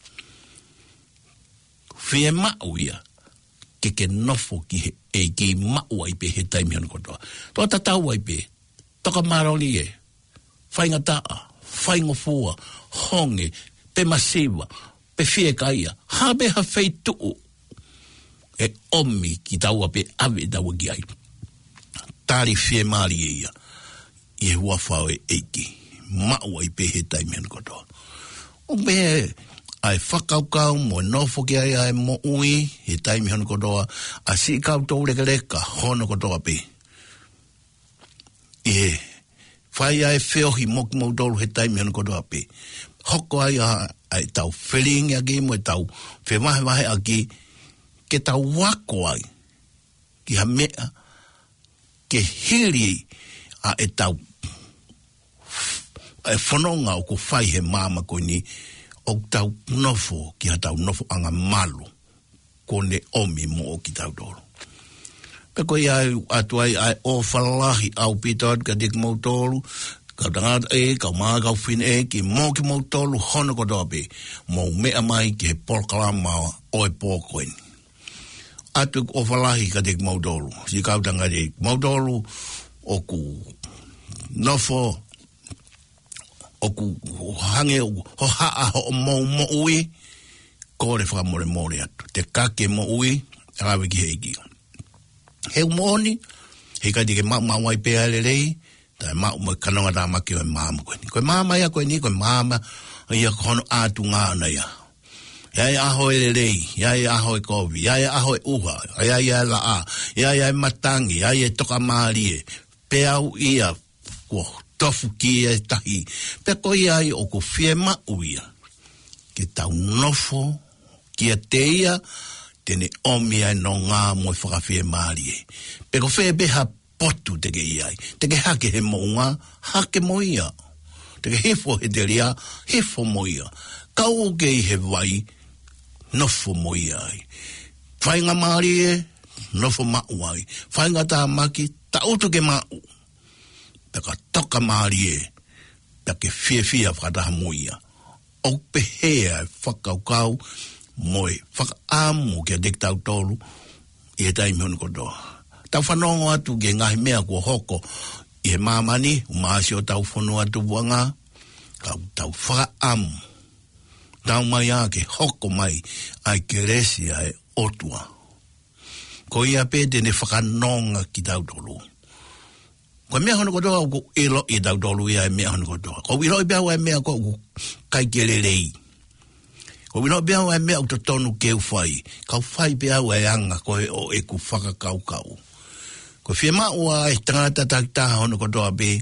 Whie mau ia, ke nofo ki he e ki mau ai pe he taimi hana kotoa. Toa tatau ai pe, toka maroli e, whainga taa, whaingo fua, honge, pe masiwa, pe fie kaia, habe ha fei tuu, e omi ki taua pe ave taua ki ai. Tari fie maari e ia, i he wafao e eiki, mau ai pe he taimi hana kotoa. O me ai whakaukau, mo nofo ki ai ai mo ui, he taimi hana kotoa, a si kau tau reka hono kotoa pe. Whai ai whiohi moki mautoro he taimi hana kotoa pe. Hoko ai tau whiringi a ki mo e tau whemahe a ki ke tau wako ai ki ha mea ke hiri a e tau e whanonga o ko whai he māma ko ni o tau nofo ki ha tau nofo anga malu ko ne omi mo o ki tau doro. Ko ia atu ai o whalahi au pitod ka dik mautolu, ka tangata e, ka maa kau whine e, ki mō ki mautolu hono ko tope, mō mea mai ki he polkalama o e pōkoeni. Atu o whalahi ka dik mautolu, si kau tangata e, mautolu o ku nofo, o ku hange, ho haa ho mō ui, kore whakamore mōre atu. Te kake mō ui, awe ki heiki. He umoni, he kai tike mau ai pēa rei, tai mau mo kanonga tā maki o māma koe ni. Koe māma ia koe ni, koe māma ia kono ātu ngāna ia. Iai aho e rei, iai aho e kovi, iai aho e uha, iai e la a, iai e matangi, iai e toka maari e. Pēau ia, ko tofu ki e tahi. Pe koe iai o ko fie mau ia. Ke tau nofo, ki a te ia, tene omi ai no ngā mo whakawhia maari e. Peko whea beha potu teke iai. Teke hake he mounga, hake mo ia. Teke hefo he te rea, hefo mo ia. Kau o kei he vai, nofo moi ai. Whainga maari e, nofo mau ai. Whainga tā maki, ta utu ke mau. Peka toka maari e, peke fia whakataha muia. O pehea e whakaukau, moe whakaamu kia dektau tolu, i he taimi honu kotoa. Tau whanongo atu ke ngahi mea kua hoko, i he mamani, umaasi o tau whanu atu buanga, tau whakaamu. Tau mai ake hoko mai, ai keresi ai otua. Ko ia pete ne whakanonga ki tau tolu. Ko mea hono kotoa ku ilo i tau tolu ia e mea hono kotoa. Ko ilo i bea wai mea ko ku kai kerelei. Ko ilo i bea wai mea uto tonu keu whai. Kau whai bea wai anga ko o e ku whakakau. Ko whia maua e tangata takitaha hono kotoa be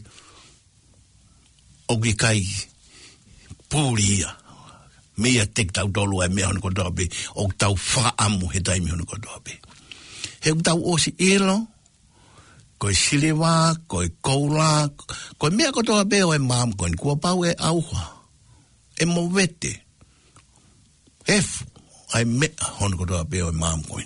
o ki kai pūri ia. Mea tek tau tolu e mea hono kotoa be o tau whaamu he taimi hono kotoa be. He tau osi ilo, koe siliwa, koe koula, koe mea kotoa be o e maam koe, kua pau e auha, e mo vete, hefu, ai mea hono kotoa be o e maam koe.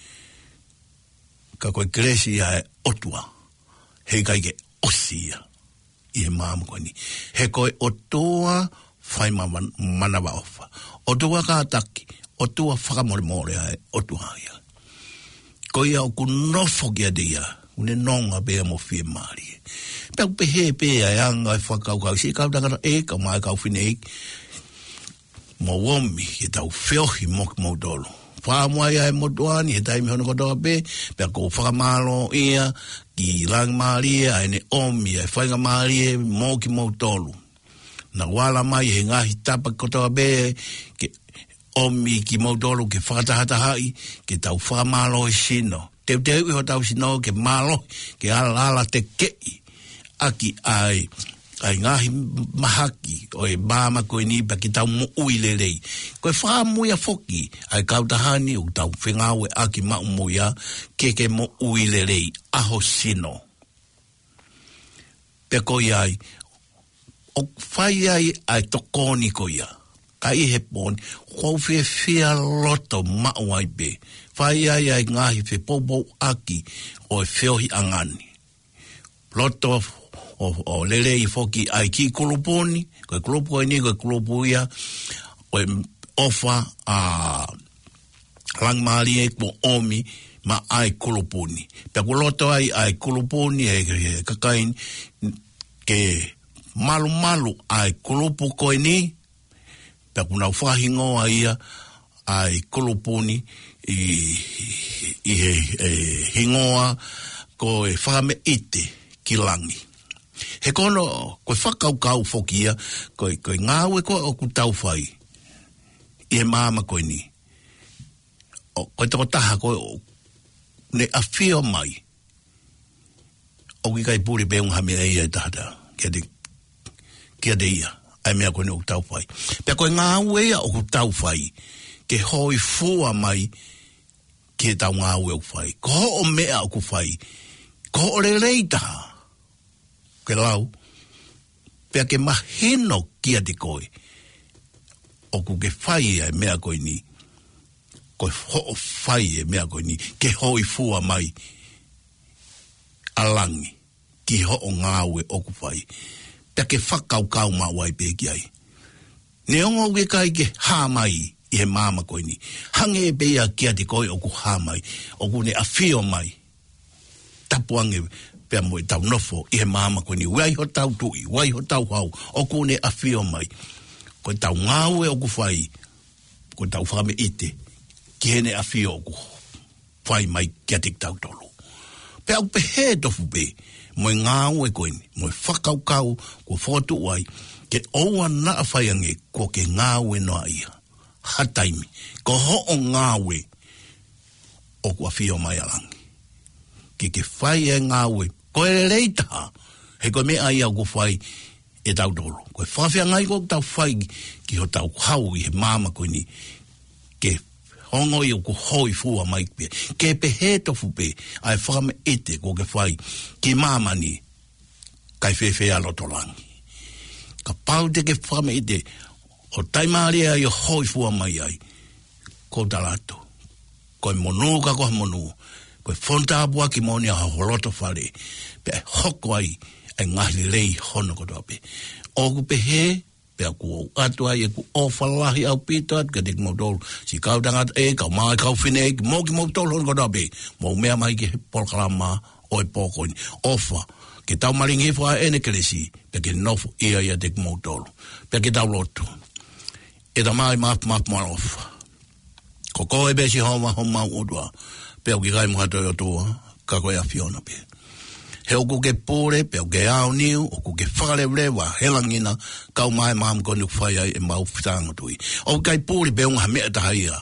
Ka koe kresi ia e otua, he kai ke osia, i e maam koe ni. He koe otua, whai manawa ofa. Otua ka ataki, otua whakamore more ai, otua ia. Ko ia o ku nofo kia dia, une nonga bea mo fie maari. Pea ku pehe pea e anga e whakaukau, si kau takara e, kau mai kau whine e, mo womi, e tau whiohi mo dolo. Whaamua ia e motuani, e taimi hono kotoa pe, pea ko whakamalo ia, ki lang maari e, ne omi, e whainga maari e, mo ki mo dolo. Na wala mai, he ngahi tapa kotoa pe, ke omi ki maudolo ke whakatahatahi, ke tau whakamalo e sino. Teu iho tau sino ke malo, ke ala te kei. Aki ai ngahi mahaki, o e mama koe nipa ki tau mo uilelei. Koe whakamuia foki, ai kautahani o tau whengawe aki maumuia, ke mo uilelei, aho sino. Pe koe ai, o whai ai tokoni koe ia. Ka i he poni, kau whia loto mauai be. Whai ai ngahi whi popo aki o e whiohi angani. Loto o lele i foki ai ki kuluponi, koe kulupu ni koe kulupu ia, o e ofa a langmari e po omi ma ai kuluponi. Pea ku loto ai kuluponi e kakain ke malu ai kulupu koe ni, pea kuna whahingoa ia ai kulupuni i hingoa ko e whame ite ki langi. He kono, koe whakaukau whokia, koe ngāwe koe o ku tau whai. I he māma koe ni. Koe toko taha koe ne a whio mai. O ki kai puri peung hame eia i tahata. Kia de ia. Ai mea koe ne o tau whai. Pea koe ngāwe ia o ku tau whai. Ke hoi fua mai ke tau ngāwe o whai. Ko ho o mea o ku whai. Ko ho o le reitaha. Ke lau. Pea ke mahino kia te koe. O ku ke whai ai mea koe ni. Koe ho o whai e mea koe ni. Ke hoi fua mai. Alangi. Ki ho o ngāwe o ku whai. Pea ke whakaukau ma wai pe ki ai. Ne ongo ke kai ke hā mai i he māma koe ni. Hange e pea kia te koe o ku hā mai. O ku ne a whio mai. Tapuange pea mo i tau nofo i he māma koe ni. Wai ho tau tui, wai ho tau hau. O ku ne a whio mai. Koe tau ngāwe o ku whai. Koe tau whame ite. Ki hene a whio o ku whai mai kia te tau tolu. Pea upe he tofu pe. Moe ngāwe koe ni. Moe whakaukau ko whotu wai. Ke oua na a whaiange ko ke ngāwe noa ia. Hataimi. Ko ho o ngāwe o kua whio mai alangi. Ke whai e ngāwe. Ko e reita. He koe mea ia ko whai e tau tolo. Ko e whawhia ngai ko tau whai ki ho tau hau i he māma koe ni. Ke hongo i o ku hoi fua mai pia. Ke pehe tofu pe. Ai whakame ete ko ke whai. Ki māma ni. Kai whewhea lotolangi. Ka pau te ke whakame ete. O taimārea i o hoi fua mai ai. ko talato. Ko monu ka ko monu. Ko fonta bua ki moni a holoto fale. Pe hoko ai ngahi lei hono ko dope. O ku pe he pe ku atu ai ku ofalahi au pita ka dik mo dol. Si kau dangat ka mai kau fine mo ki mo tol ko dope. Mo mea mai ki polkalama o poko ofa. Ke tau maringi fo ene kelesi pe ke nofu ia dik mo tol. Pe ke tau lotu. E da mai map ofa. Ko ko e be si homa udua. Pe o ki gai mga toi o tua, ka koe a Fiona pe. He o ku ke pore, pe o ke ao niu, o ku ke whakare wa helangina, kau mai maam konu whai ai e mau whitango tui. O kai pore pe unga mea tahaia,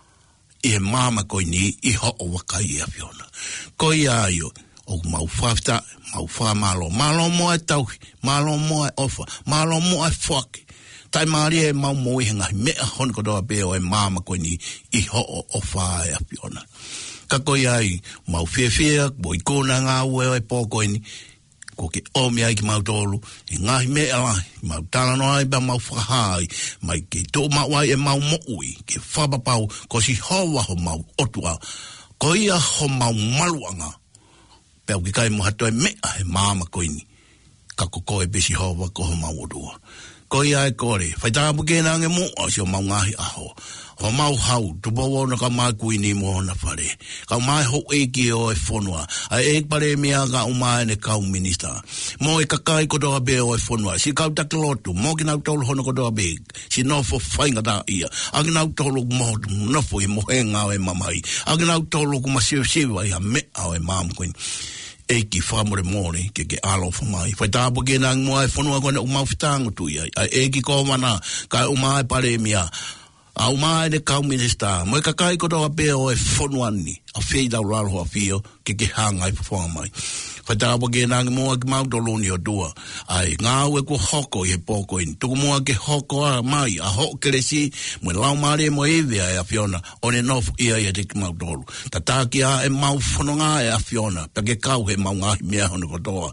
i he maama koi ni, i ho o wakai a Fiona. Koi a io, o ku mau whafta, mau wha malo. Malo moa tauhi, malo moa ofa, malo moa whaki. Tai maari e mau moi henga, mea hon kodoa pe o e maama koi ni, i ho o whai a Fiona. Ka koi ai, mau whiawhia, boi kona ngā ue e pōkoini, ko ke omi ai ki mau tolu, i ngahi mea lai, mau talano ai ba mau whakahai, mai ke tō mawai e mau moui, ke whapapau, ko si hoa ho mau otua, ko ia ho mau maluanga, pēo ki kai muhato e mea he māma koini, ka ko koe besi hoa ko ho mau otua. Ko ia e kore, whaitapu kēnā nge mo, o si o mau ngahi aho, ho mau hau, tupo wona ka mai kuini mo na whare. Ka mai ho eki o e whonua. A e pare mea ka umai ne kau minista. Mo e kakai kotoa be o e whonua. Si kau takilotu, mo ki nau tolu hono kotoa be. Si nofo whainga ta ia. A ki nau tolu mo nofo i mohenga o e mamai. A ki nau tolu kuma siwa i ha mea o e mamu e ki whamore mōre ke alo whamai. Whai tāpo ke nang mua e whanua kone umau whitango tui ai. A e ki kōwana ka umai pare mea. A umai ne kau minista. Mo e kakai kotoa pēo o e whanuani. A whei tau raro a whio ke hanga i whamai. Whai tāpo ke nang mua ki mautoloni o dua. Ai ngā ue ko hoko i he pōko ini. Tuku mua ke hoko a mai. A hoko keresi. Mo e lau maare mo ewea e a Fiona. O ne nofu ia i a te ki mautolu. Ta tāki a e mau whanonga e a Fiona. Pa ke kau he mau ngahi mea hono kotoa.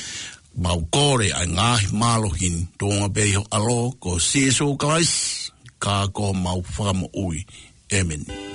Mau kore ai ngahi malohin. Tonga beho alo ko siso kawais. Ka ko mau whakamo ui. Amen.